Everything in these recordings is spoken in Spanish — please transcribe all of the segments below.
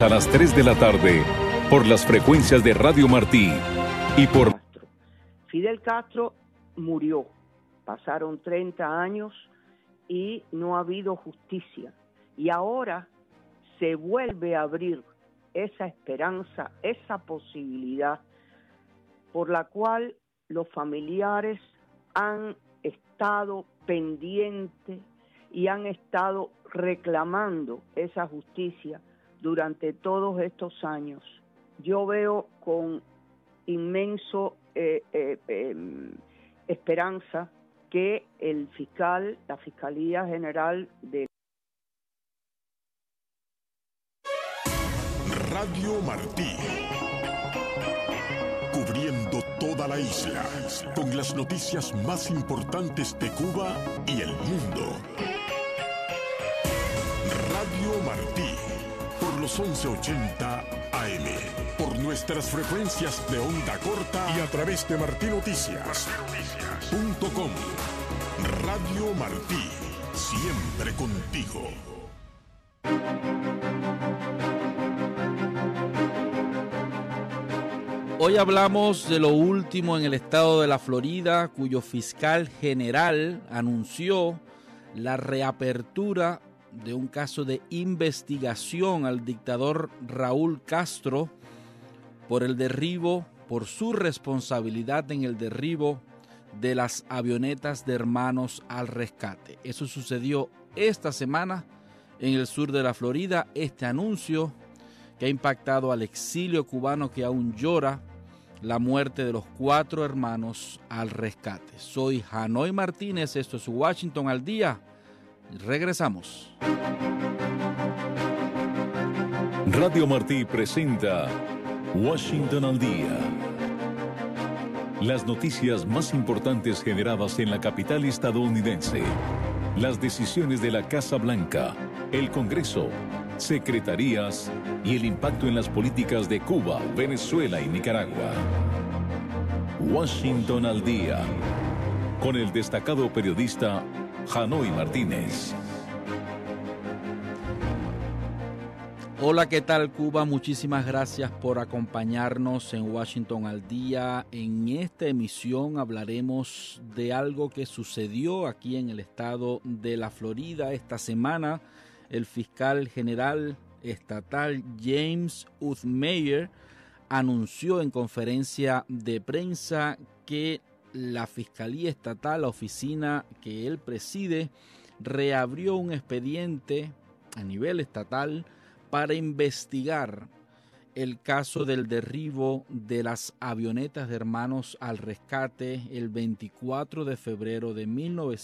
A las 3 de la tarde, por las frecuencias de Radio Martí y por... Fidel Castro murió, pasaron 30 años y no ha habido justicia. Y ahora se vuelve a abrir esa esperanza, esa posibilidad por la cual los familiares han estado pendientes y han estado reclamando esa justicia durante todos estos años. Yo veo con inmenso esperanza que el fiscal, la Fiscalía General de Radio Martí, cubriendo toda la isla con las noticias más importantes de Cuba y el mundo. Radio Martí, por los 1180 AM, por nuestras frecuencias de onda corta y a través de martinoticias.com. Radio Martí, siempre contigo. Hoy hablamos de lo último en el estado de la Florida, cuyo fiscal general anunció la reapertura de un caso de investigación al dictador Raúl Castro por su responsabilidad en el derribo de las avionetas de Hermanos al Rescate. Eso sucedió esta semana en el sur de la Florida. Este anuncio que ha impactado al exilio cubano que aún llora la muerte de los 4 hermanos al rescate. Soy Hanoy Martínez, esto es Washington al día. Regresamos. Radio Martí presenta Washington al día. Las noticias más importantes generadas en la capital estadounidense. Las decisiones de la Casa Blanca, el Congreso, secretarías y el impacto en las políticas de Cuba, Venezuela y Nicaragua. Washington al día, con el destacado periodista Hanoy Martínez. Hola, ¿qué tal Cuba? Muchísimas gracias por acompañarnos en Washington al día. En esta emisión hablaremos de algo que sucedió aquí en el estado de la Florida esta semana. El fiscal general estatal James Uthmeyer anunció en conferencia de prensa que la Fiscalía Estatal, la oficina que él preside, reabrió un expediente a nivel estatal para investigar el caso del derribo de las avionetas de Hermanos al Rescate el 24 de febrero de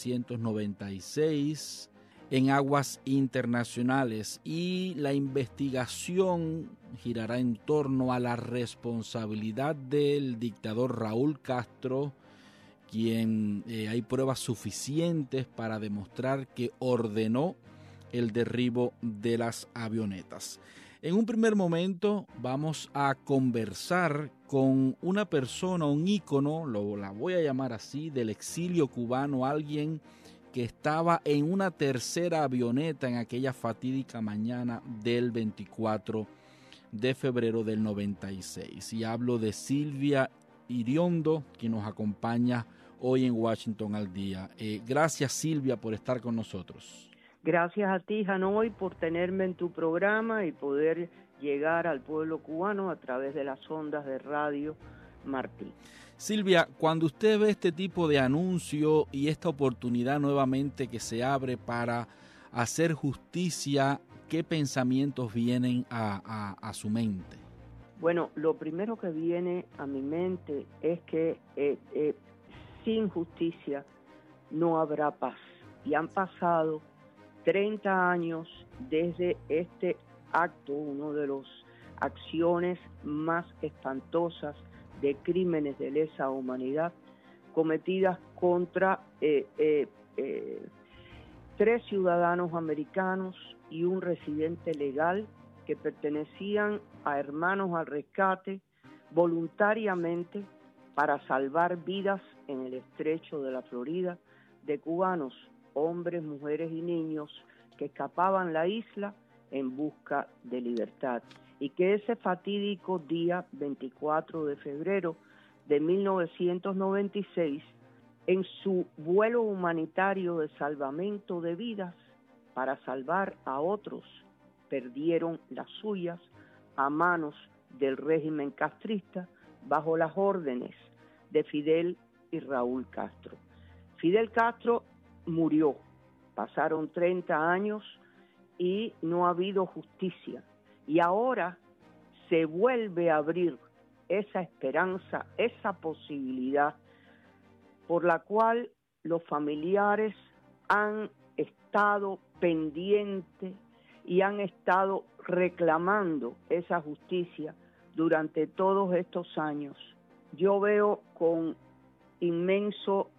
1996 en aguas internacionales, y la investigación girará en torno a la responsabilidad del dictador Raúl Castro, quien hay pruebas suficientes para demostrar que ordenó el derribo de las avionetas. En un primer momento vamos a conversar con una persona, un ícono, la voy a llamar así, del exilio cubano, alguien que estaba en una tercera avioneta en aquella fatídica mañana del 24 de febrero del 96. Y hablo de Silvia Iriondo, que nos acompaña hoy en Washington al día. Gracias, Silvia, por estar con nosotros. Gracias a ti, Hanoy, por tenerme en tu programa y poder llegar al pueblo cubano a través de las ondas de Radio Martí. Silvia, cuando usted ve este tipo de anuncio y esta oportunidad nuevamente que se abre para hacer justicia, ¿qué pensamientos vienen a su mente? Bueno, lo primero que viene a mi mente es que sin justicia no habrá paz. Y han pasado 30 años desde este acto, uno de las acciones más espantosas de crímenes de lesa humanidad cometidas contra 3 ciudadanos americanos y un residente legal que pertenecían a Hermanos al Rescate voluntariamente para salvar vidas en el estrecho de la Florida de cubanos, hombres, mujeres y niños que escapaban la isla en busca de libertad. y que ese fatídico día 24 de febrero de 1996, en su vuelo humanitario de salvamento de vidas para salvar a otros, perdieron las suyas a manos del régimen castrista bajo las órdenes de Fidel y Raúl Castro. Fidel Castro murió, pasaron 30 años y no ha habido justicia. Y ahora se vuelve a abrir esa esperanza, esa posibilidad por la cual los familiares han estado pendientes y han estado reclamando esa justicia durante todos estos años. Yo veo con inmenso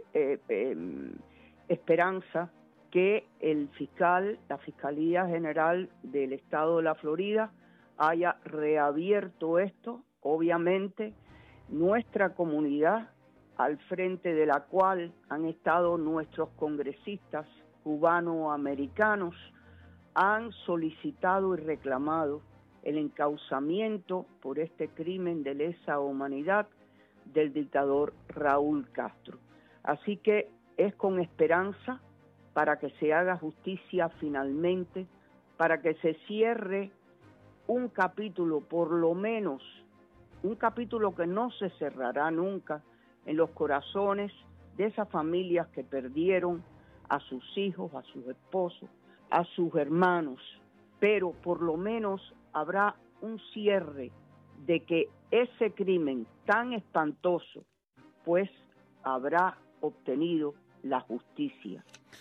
esperanza que el fiscal, la Fiscalía General del Estado de la Florida, haya reabierto esto. Obviamente, nuestra comunidad, al frente de la cual han estado nuestros congresistas cubanoamericanos, han solicitado y reclamado el encauzamiento por este crimen de lesa humanidad del dictador Raúl Castro. Así que es con esperanza para que se haga justicia finalmente, para que se cierre un capítulo, por lo menos, un capítulo que no se cerrará nunca en los corazones de esas familias que perdieron a sus hijos, a sus esposos, a sus hermanos, pero por lo menos habrá un cierre de que ese crimen tan espantoso, pues habrá obtenido la justicia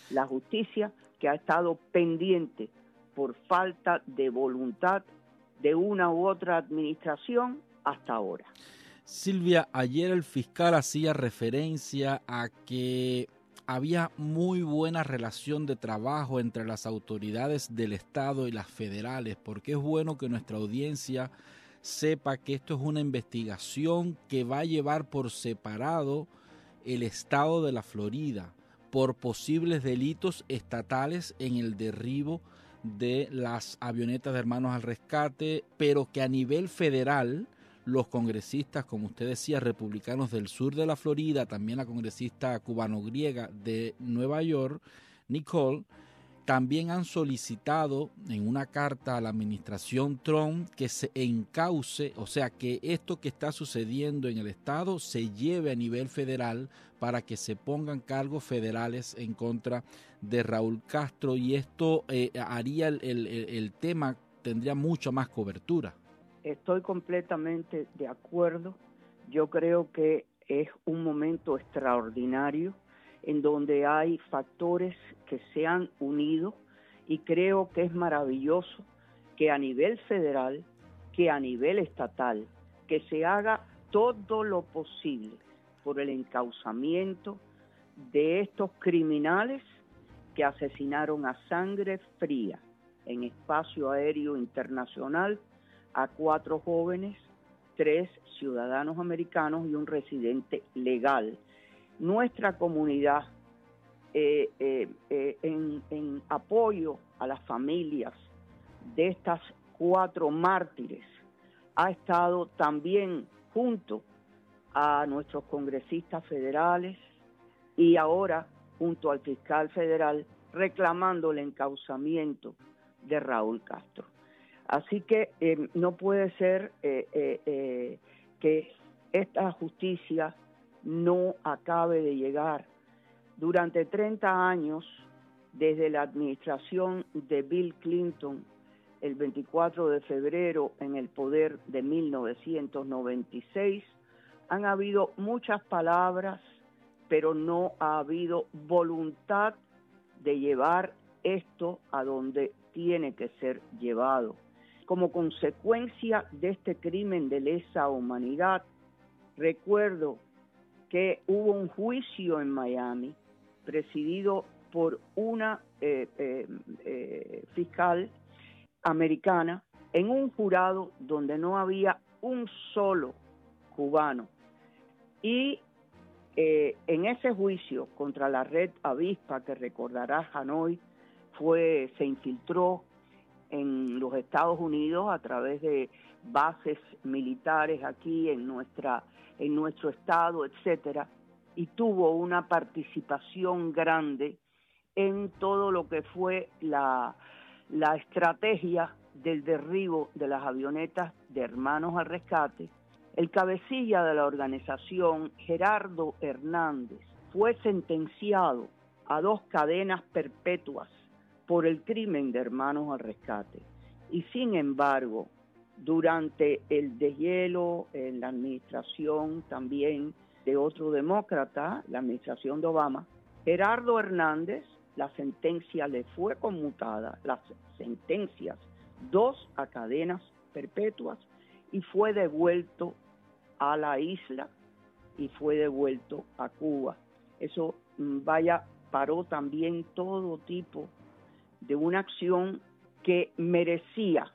que ha estado pendiente por falta de voluntad de una u otra administración hasta ahora. Silvia, ayer el fiscal hacía referencia a que había muy buena relación de trabajo entre las autoridades del Estado y las federales, porque es bueno que nuestra audiencia sepa que esto es una investigación que va a llevar por separado el Estado de la Florida por posibles delitos estatales en el derribo de las avionetas de Hermanos al Rescate, pero que a nivel federal los congresistas, como usted decía, republicanos del sur de la Florida, también la congresista cubano-griega de Nueva York, Nicole, también han solicitado en una carta a la administración Trump que se encauce, o sea, que esto que está sucediendo en el estado se lleve a nivel federal para que se pongan cargos federales en contra de Raúl Castro, y esto haría el tema, tendría mucha más cobertura. Estoy completamente de acuerdo. Yo creo que es un momento extraordinario en donde hay factores que se han unido, y creo que es maravilloso que a nivel federal, que a nivel estatal, que se haga todo lo posible por el encauzamiento de estos criminales que asesinaron a sangre fría en espacio aéreo internacional a 4 jóvenes, 3 ciudadanos americanos y un residente legal. Nuestra comunidad, en apoyo a las familias de estas 4 mártires, ha estado también junto a nuestros congresistas federales y ahora junto al fiscal federal reclamando el encauzamiento de Raúl Castro. Así que no puede ser que esta justicia no acabe de llegar. Durante 30 años, desde la administración de Bill Clinton, el 24 de febrero en el poder de 1996, han habido muchas palabras, pero no ha habido voluntad de llevar esto a donde tiene que ser llevado. Como consecuencia de este crimen de lesa humanidad, recuerdo que hubo un juicio en Miami presidido por una fiscal americana en un jurado donde no había un solo cubano. Y en ese juicio contra la red Avispa, que recordará Hanoi, se infiltró en los Estados Unidos a través de bases militares aquí en nuestro estado, etcétera, y tuvo una participación grande en todo lo que fue la estrategia del derribo de las avionetas de Hermanos al Rescate. El cabecilla de la organización, Gerardo Hernández, fue sentenciado a 2 cadenas perpetuas por el crimen de Hermanos al Rescate. Y sin embargo, durante el deshielo en la administración también de otro demócrata, la administración de Obama, Gerardo Hernández, la sentencia le fue conmutada, las sentencias, 2 a cadenas perpetuas, y fue devuelto a la isla y fue devuelto a Cuba. Eso paró también todo tipo de una acción que merecían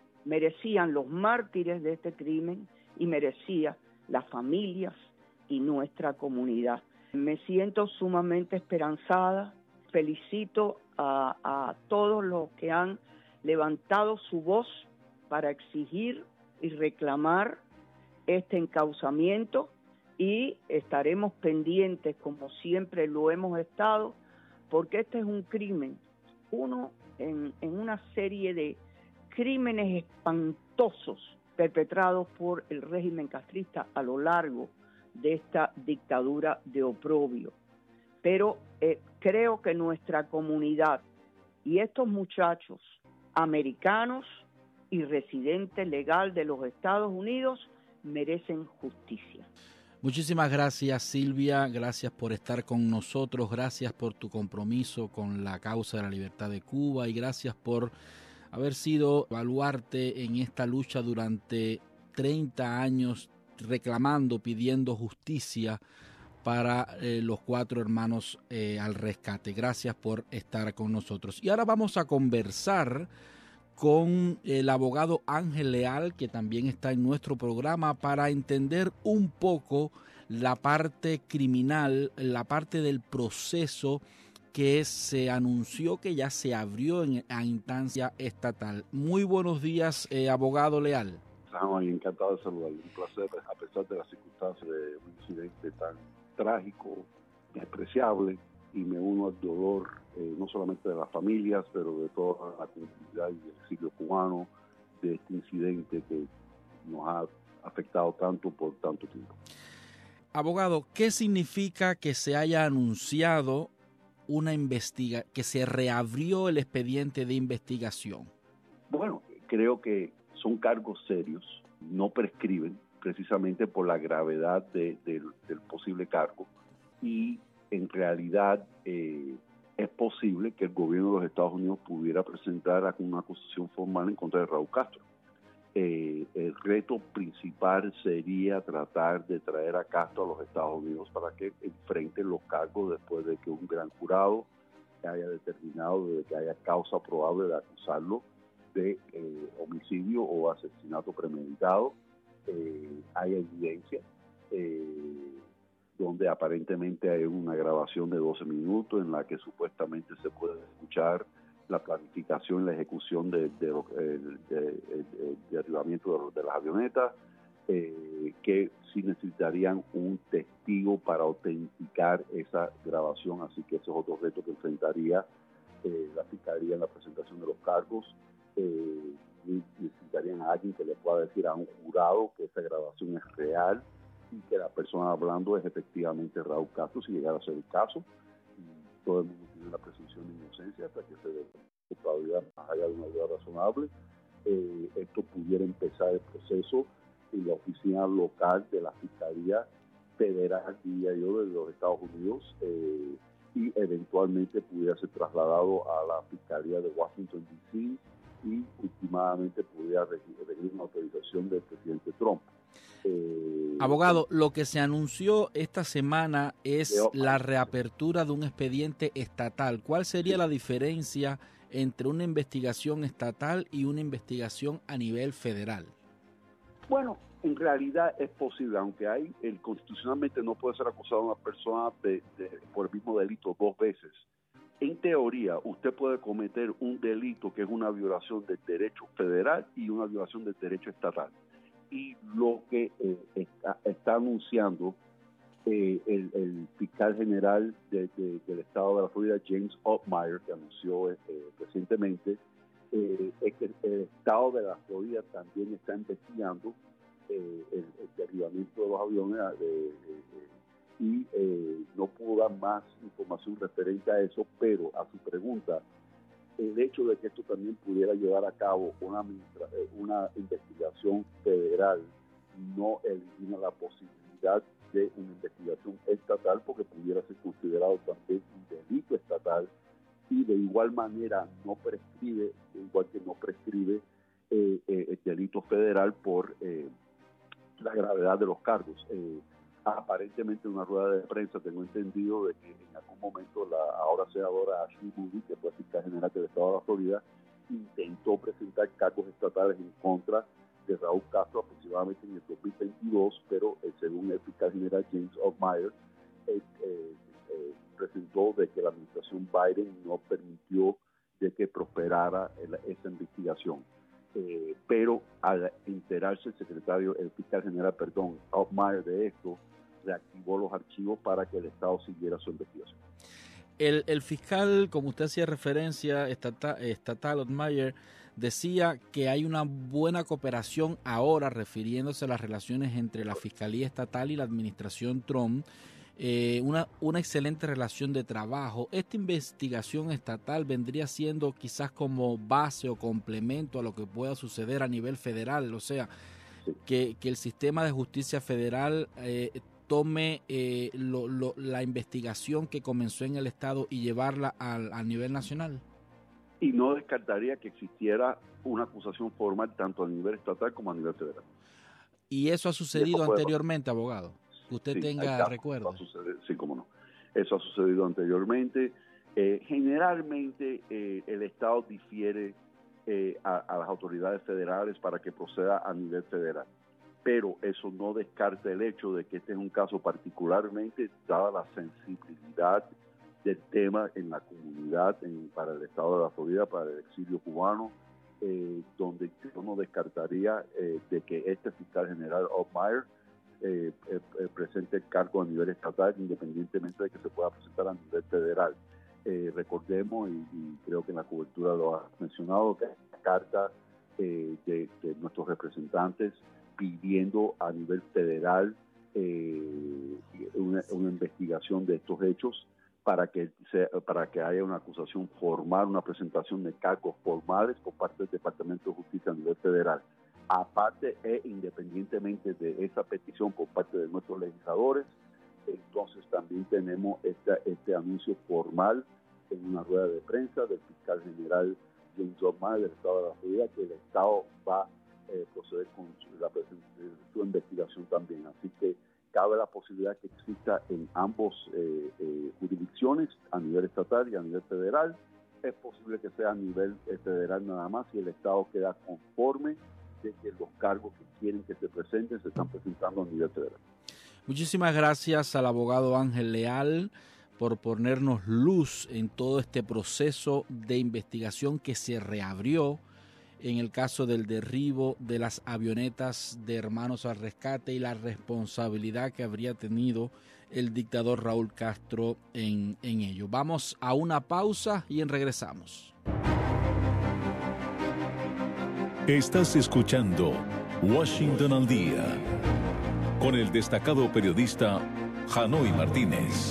los mártires de este crimen y merecía las familias y nuestra comunidad. Me siento sumamente esperanzada. Felicito a todos los que han levantado su voz para exigir y reclamar este encauzamiento, y estaremos pendientes, como siempre lo hemos estado, porque este es un crimen, uno en una serie de crímenes espantosos perpetrados por el régimen castrista a lo largo de esta dictadura de oprobio. Pero creo que nuestra comunidad y estos muchachos americanos y residentes legal de los Estados Unidos merecen justicia. Muchísimas gracias, Silvia, gracias por estar con nosotros, gracias por tu compromiso con la causa de la libertad de Cuba y gracias por haber sido baluarte en esta lucha durante 30 años reclamando, pidiendo justicia para los 4 hermanos al rescate. Gracias por estar con nosotros. Y ahora vamos a conversar con el abogado Ángel Leal, que también está en nuestro programa, para entender un poco la parte criminal, la parte del proceso que se anunció que ya se abrió a instancia estatal. Muy buenos días, abogado Leal. Encantado de saludarle, un placer, a pesar de las circunstancias de un incidente tan trágico, despreciable, y me uno al dolor no solamente de las familias, pero de toda la comunidad y el exilio cubano de este incidente que nos ha afectado tanto por tanto tiempo. Abogado, ¿qué significa que se haya anunciado que se reabrió el expediente de investigación? Bueno, creo que son cargos serios, no prescriben precisamente por la gravedad del posible cargo, y en realidad es posible que el gobierno de los Estados Unidos pudiera presentar una acusación formal en contra de Raúl Castro. El reto principal sería tratar de traer a Castro a los Estados Unidos para que enfrente los cargos después de que un gran jurado haya determinado de que haya causa probable de acusarlo de homicidio o asesinato premeditado. Hay evidencia donde aparentemente hay una grabación de 12 minutos en la que supuestamente se puede escuchar la planificación y la ejecución de derribamiento de las avionetas, que sí necesitarían un testigo para autenticar esa grabación, así que ese es otro reto que enfrentaría la Fiscalía en la presentación de los cargos. Necesitarían a alguien que le pueda decir a un jurado que esa grabación es real y que la persona hablando es efectivamente Raúl Castro, si llegara a ser el caso. Y todo el mundo tiene la presunción de inocencia hasta que se dé culpabilidad más allá de una duda razonable. Esto pudiera empezar el proceso en la oficina local de la Fiscalía Federal, diría yo, de los Estados Unidos, y eventualmente pudiera ser trasladado a la Fiscalía de Washington, D.C., y últimamente pudiera recibir una autorización del presidente Trump. Abogado, lo que se anunció esta semana es la reapertura de un expediente estatal. ¿Cuál sería la diferencia entre una investigación estatal y una investigación a nivel federal? Bueno, en realidad es posible, aunque constitucionalmente no puede ser acusada una persona por el mismo delito 2 veces. En teoría, usted puede cometer un delito que es una violación del derecho federal y una violación del derecho estatal. Y lo que está anunciando el fiscal general del estado de la Florida, James Altmaier, que anunció recientemente, es que el estado de la Florida también está investigando el derribamiento de los aviones y no pudo dar más información referente a eso, pero a su pregunta, el hecho de que esto también pudiera llevar a cabo una investigación federal no elimina la posibilidad de una investigación estatal, porque pudiera ser considerado también un delito estatal, y de igual manera no prescribe, igual que no prescribe el delito federal por la gravedad de los cargos. Aparentemente en una rueda de prensa tengo entendido de que en algún momento la ahora senadora Ashley Moody, que fue fiscal general del estado de la Florida, intentó presentar cargos estatales en contra de Raúl Castro aproximadamente en el 2022, pero según el fiscal general James Altmaier, presentó de que la administración Biden no permitió de que prosperara esa investigación. Pero al enterarse el fiscal general, Altmaier de esto, reactivó los archivos para que el Estado siguiera su investigación. El fiscal, como usted hacía referencia, estatal Altmaier, decía que hay una buena cooperación ahora, refiriéndose a las relaciones entre la Fiscalía Estatal y la administración Trump, una excelente relación de trabajo. Esta investigación estatal vendría siendo quizás como base o complemento a lo que pueda suceder a nivel federal, o sea, que el sistema de justicia federal tome la investigación que comenzó en el estado y llevarla al nivel nacional. Y no descartaría que existiera una acusación formal tanto a nivel estatal como a nivel federal. ¿Y eso ha sucedido anteriormente, abogado? Que usted tenga recuerdo. Sí, cómo no. Eso ha sucedido anteriormente. Generalmente el Estado difiere a las autoridades federales para que proceda a nivel federal. Pero eso no descarta el hecho de que este es un caso particularmente, dada la sensibilidad del tema en la comunidad, para el estado de la Florida, para el exilio cubano, donde yo no descartaría de que este fiscal general Altmaier presente el cargo a nivel estatal, independientemente de que se pueda presentar a nivel federal. Recordemos, y creo que en la cobertura lo ha mencionado, que hay una carta de nuestros representantes pidiendo a nivel federal una investigación de estos hechos para que haya una acusación formal, una presentación de cargos formales por parte del Departamento de Justicia a nivel federal. Aparte e independientemente de esa petición por parte de nuestros legisladores, entonces también tenemos este anuncio formal en una rueda de prensa del fiscal general James Altmaier del estado de la Florida, que el estado va a proceder con su investigación también. Así que cabe la posibilidad que exista en ambos jurisdicciones, a nivel estatal y a nivel federal. Es posible que sea a nivel federal nada más si el estado queda conforme de que los cargos que quieren que se presenten se están presentando a nivel federal. Muchísimas gracias al abogado Ángel Leal por ponernos luz en todo este proceso de investigación que se reabrió en el caso del derribo de las avionetas de Hermanos al Rescate y la responsabilidad que habría tenido el dictador Raúl Castro en ello. Vamos a una pausa y regresamos. Estás escuchando Washington al Día con el destacado periodista Janoy Martínez.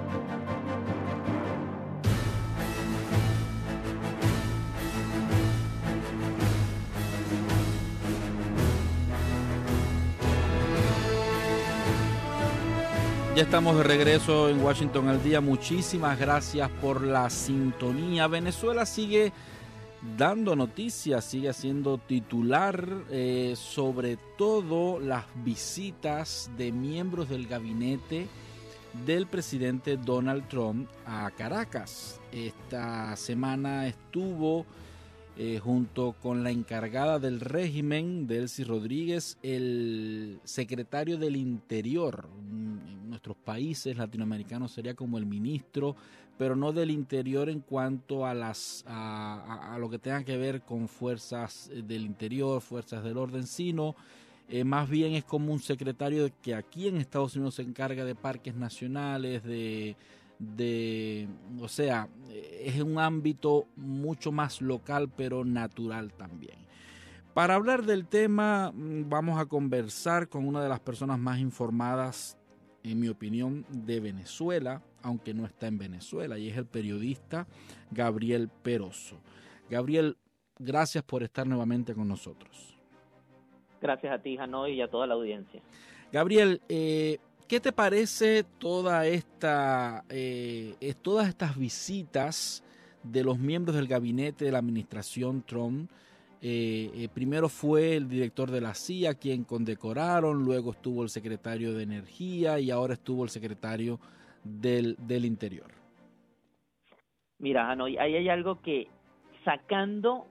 Ya estamos de regreso en Washington al Día. Muchísimas gracias por la sintonía. Venezuela sigue dando noticias, sigue haciendo titular, sobre todo las visitas de miembros del gabinete del presidente Donald Trump a Caracas. Esta semana estuvo junto con la encargada del régimen, Delcy Rodríguez, el secretario del Interior, nuestros países latinoamericanos sería como el ministro, pero no del interior en cuanto a lo que tenga que ver con fuerzas del interior, fuerzas del orden, sino más bien es como un secretario que aquí en Estados Unidos se encarga de parques nacionales, o sea, es un ámbito mucho más local, pero natural también. Para hablar del tema, vamos a conversar con una de las personas más informadas, en mi opinión, de Venezuela, aunque no está en Venezuela, y es el periodista Gabriel Peroso. Gabriel, gracias por estar nuevamente con nosotros. Gracias a ti, Hanoi, y a toda la audiencia. Gabriel, ¿qué te parece todas estas visitas de los miembros del gabinete de la administración Trump? Primero fue el director de la CIA quien condecoraron, luego estuvo el secretario de Energía y ahora estuvo el secretario del Interior. Mira, Hanoi, ahí hay algo que sacando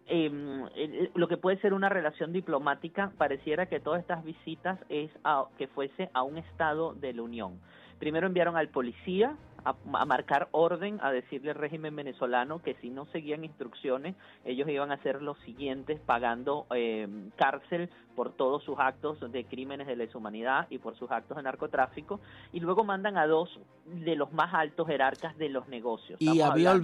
lo que puede ser una relación diplomática, pareciera que todas estas visitas que fuese a un estado de la Unión. Primero enviaron al policía a marcar orden, a decirle al régimen venezolano que si no seguían instrucciones, ellos iban a hacer los siguientes, pagando cárcel por todos sus actos de crímenes de lesa humanidad y por sus actos de narcotráfico, y luego mandan a dos de los más altos jerarcas de los negocios. Y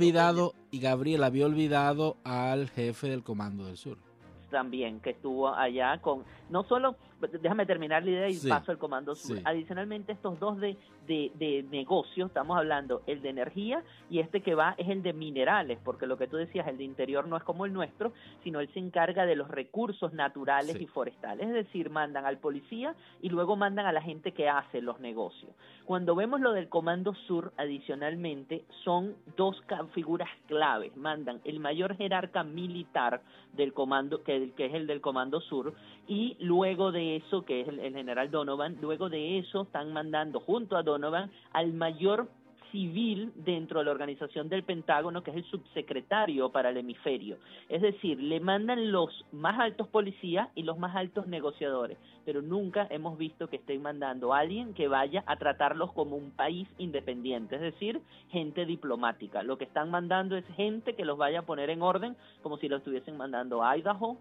Gabriel había olvidado al jefe del Comando del Sur. También, que estuvo allá con, no solo, déjame terminar la idea y paso al Comando Sur. Sí. Adicionalmente, estos dos de negocios, estamos hablando el de energía y este que va es el de minerales, porque lo que tú decías, el de interior no es como el nuestro, sino él se encarga de los recursos naturales y forestales, es decir, mandan al policía y luego mandan a la gente que hace los negocios. Cuando vemos lo del Comando Sur, adicionalmente, son dos figuras claves, mandan el mayor jerarca militar del comando, que es el del Comando Sur, y luego de eso, que es el general Donovan, luego de eso están mandando junto a Donovan al mayor civil dentro de la organización del Pentágono, que es el subsecretario para el hemisferio. Es decir, le mandan los más altos policías y los más altos negociadores, pero nunca hemos visto que estén mandando a alguien que vaya a tratarlos como un país independiente, es decir, gente diplomática. Lo que están mandando es gente que los vaya a poner en orden, como si lo estuviesen mandando a Idaho,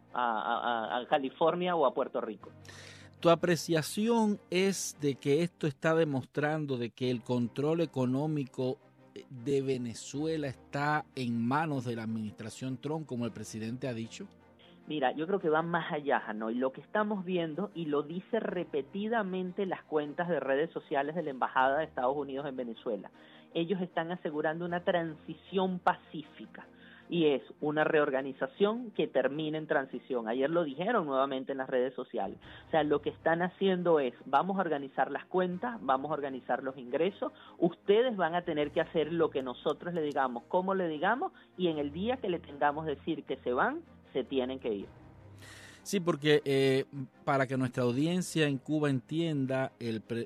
a California o a Puerto Rico. ¿Tu apreciación es de que esto está demostrando de que el control económico de Venezuela está en manos de la administración Trump, como el presidente ha dicho? Mira, yo creo que va más allá, Hanoi. Lo que estamos viendo, y lo dice repetidamente las cuentas de redes sociales de la Embajada de Estados Unidos en Venezuela, ellos están asegurando una transición pacífica. Y es una reorganización que termina en transición. Ayer lo dijeron nuevamente en las redes sociales. O sea, lo que están haciendo es, vamos a organizar las cuentas, vamos a organizar los ingresos, ustedes van a tener que hacer lo que nosotros le digamos, como le digamos, y en el día que le tengamos decir que se van, se tienen que ir. Sí, porque para que nuestra audiencia en Cuba entienda,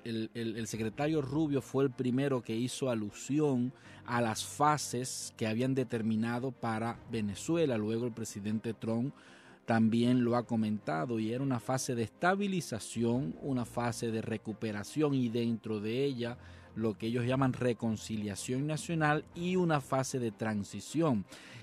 el secretario Rubio fue el primero que hizo alusión a las fases que habían determinado para Venezuela. Luego el presidente Trump también lo ha comentado y era una fase de estabilización, una fase de recuperación y dentro de ella lo que ellos llaman reconciliación nacional y una fase de transición.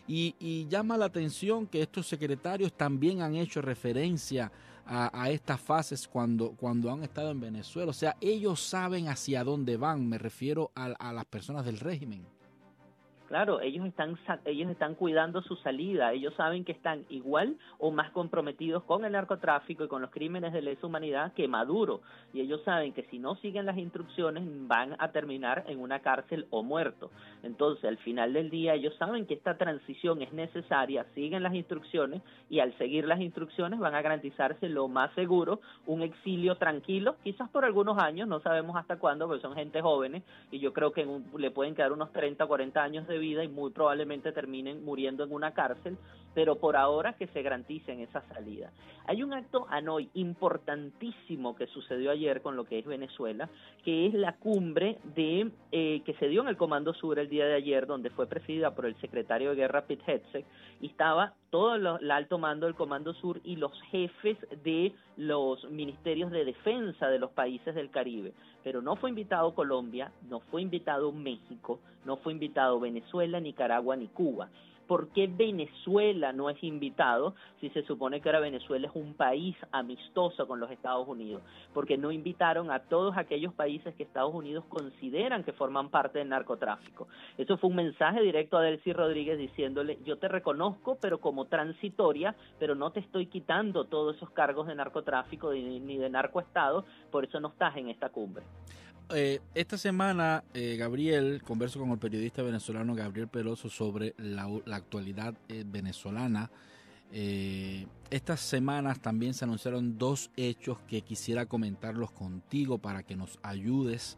Y llama la atención que estos secretarios también han hecho referencia a estas fases cuando han estado en Venezuela. O sea, ellos saben hacia dónde van, me refiero a las personas del régimen. Claro, ellos están cuidando su salida, ellos saben que están igual o más comprometidos con el narcotráfico y con los crímenes de lesa humanidad que Maduro, y ellos saben que si no siguen las instrucciones van a terminar en una cárcel o muertos. Entonces, al final del día, ellos saben que esta transición es necesaria, siguen las instrucciones y al seguir las instrucciones van a garantizarse lo más seguro, un exilio tranquilo, quizás por algunos años, no sabemos hasta cuándo, porque son gente jóvenes y yo creo que le pueden quedar unos 30 o 40 años de vida y muy probablemente terminen muriendo en una cárcel, pero por ahora que se garanticen esa salida. Hay un acto, Hanoi, importantísimo que sucedió ayer con lo que es Venezuela, que es la cumbre que se dio en el Comando Sur el día de ayer, donde fue presidida por el secretario de Guerra Pete Hegseth, y estaba todo el alto mando del Comando Sur y los jefes de los ministerios de defensa de los países del Caribe. Pero no fue invitado Colombia, no fue invitado México, no fue invitado Venezuela, Nicaragua ni Cuba. ¿Por qué Venezuela no es invitado si se supone que ahora Venezuela es un país amistoso con los Estados Unidos? Porque no invitaron a todos aquellos países que Estados Unidos consideran que forman parte del narcotráfico. Eso fue un mensaje directo a Delcy Rodríguez diciéndole, yo te reconozco, pero como transitoria, pero no te estoy quitando todos esos cargos de narcotráfico ni de narcoestado, por eso no estás en esta cumbre. Esta semana, Gabriel, converso con el periodista venezolano Gabriel Peroso sobre la actualidad venezolana. Estas semanas también se anunciaron 2 hechos que quisiera comentarlos contigo para que nos ayudes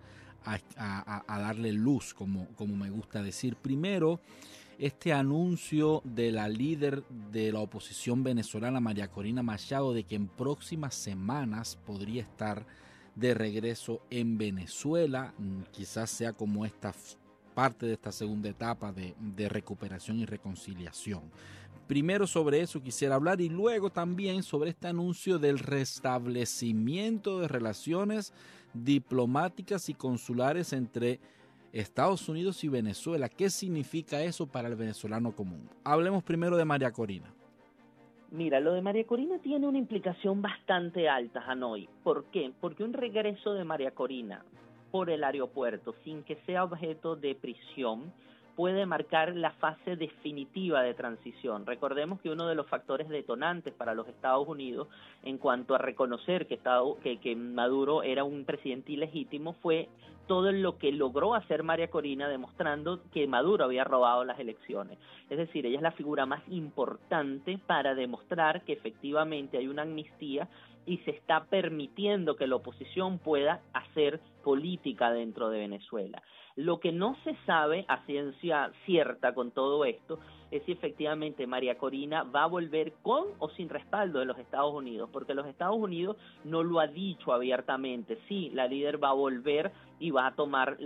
a darle luz, como me gusta decir. Primero, este anuncio de la líder de la oposición venezolana, María Corina Machado, de que en próximas semanas podría estar de regreso en Venezuela, quizás sea como esta parte de esta segunda etapa de recuperación y reconciliación. Primero sobre eso quisiera hablar y luego también sobre este anuncio del restablecimiento de relaciones diplomáticas y consulares entre Estados Unidos y Venezuela. ¿Qué significa eso para el venezolano común? Hablemos primero de María Corina. Mira, lo de María Corina tiene una implicación bastante alta, Hanoi. ¿Por qué? Porque un regreso de María Corina por el aeropuerto sin que sea objeto de prisión puede marcar la fase definitiva de transición. Recordemos que uno de los factores detonantes para los Estados Unidos en cuanto a reconocer que Maduro era un presidente ilegítimo fue todo lo que logró hacer María Corina demostrando que Maduro había robado las elecciones. Es decir, ella es la figura más importante para demostrar que efectivamente hay una amnistía y se está permitiendo que la oposición pueda hacer política dentro de Venezuela. Lo que no se sabe a ciencia cierta con todo esto es si efectivamente María Corina va a volver con o sin respaldo de los Estados Unidos, porque los Estados Unidos no lo ha dicho abiertamente. Sí, la líder va a volver y va a tomar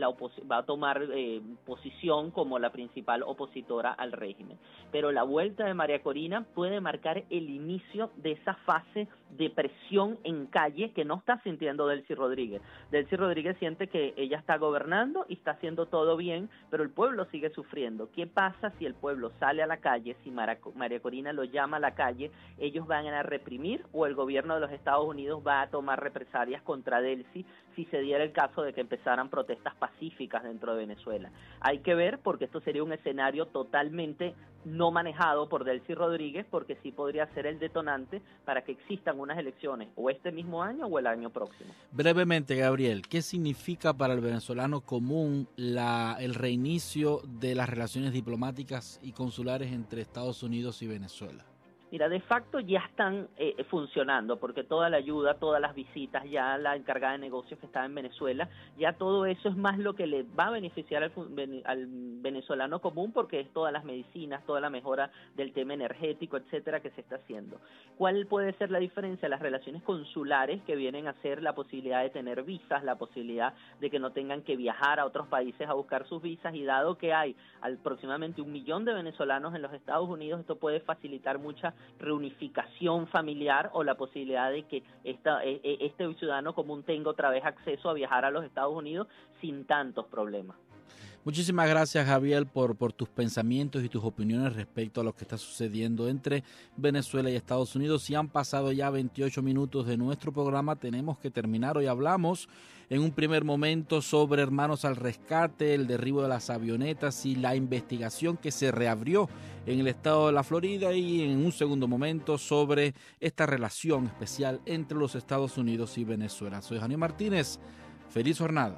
posición como la principal opositora al régimen. Pero la vuelta de María Corina puede marcar el inicio de esa fase de presión en calle que no está sintiendo Delcy Rodríguez. Delcy Rodríguez siente que ella está gobernando y está haciendo todo bien, pero el pueblo sigue sufriendo. ¿Qué pasa si el pueblo sale a la calle? Si María Corina lo llama a la calle, ¿ellos van a reprimir o el gobierno de los Estados Unidos va a tomar represalias contra Delcy si se diera el caso de que empezaran protestas pacíficas dentro de Venezuela? Hay que ver, porque esto sería un escenario totalmente no manejado por Delcy Rodríguez, porque sí podría ser el detonante para que existan unas elecciones o este mismo año o el año próximo. Brevemente, Gabriel, ¿qué significa para el venezolano común el reinicio de las relaciones diplomáticas y consulares entre Estados Unidos y Venezuela? Mira, de facto ya están funcionando, porque toda la ayuda, todas las visitas, ya la encargada de negocios que estaba en Venezuela, ya todo eso es más lo que le va a beneficiar al venezolano común, porque es todas las medicinas, toda la mejora del tema energético, etcétera, que se está haciendo. ¿Cuál puede ser la diferencia? Las relaciones consulares, que vienen a ser la posibilidad de tener visas, la posibilidad de que no tengan que viajar a otros países a buscar sus visas, y dado que hay aproximadamente 1 millón de venezolanos en los Estados Unidos, esto puede facilitar mucha reunificación familiar o la posibilidad de que este ciudadano común tenga otra vez acceso a viajar a los Estados Unidos sin tantos problemas. Muchísimas gracias, Javier, por tus pensamientos y tus opiniones respecto a lo que está sucediendo entre Venezuela y Estados Unidos. Si han pasado ya 28 minutos de nuestro programa, tenemos que terminar. Hoy hablamos en un primer momento sobre Hermanos al Rescate, el derribo de las avionetas y la investigación que se reabrió en el estado de la Florida, y en un segundo momento sobre esta relación especial entre los Estados Unidos y Venezuela. Soy Jani Martínez. Feliz jornada.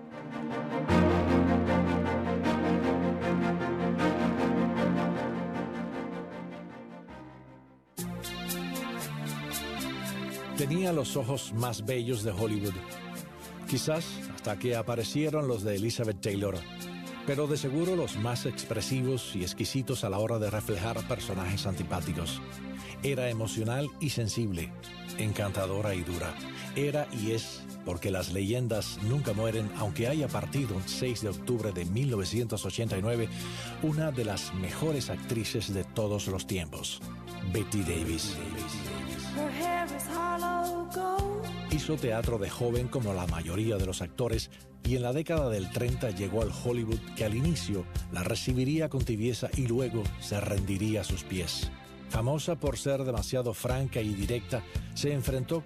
Tenía los ojos más bellos de Hollywood, quizás hasta que aparecieron los de Elizabeth Taylor. pero de seguro los más expresivos y exquisitos a la hora de reflejar personajes antipáticos. Era emocional y sensible, encantadora y dura. Era y es, porque las leyendas nunca mueren, aunque haya partido el 6 de octubre de 1989, una de las mejores actrices de todos los tiempos, Bette Davis. Hizo teatro de joven como la mayoría de los actores y en la década del 30 llegó al Hollywood que al inicio la recibiría con tibieza y luego se rendiría a sus pies. Famosa por ser demasiado franca y directa, se enfrentó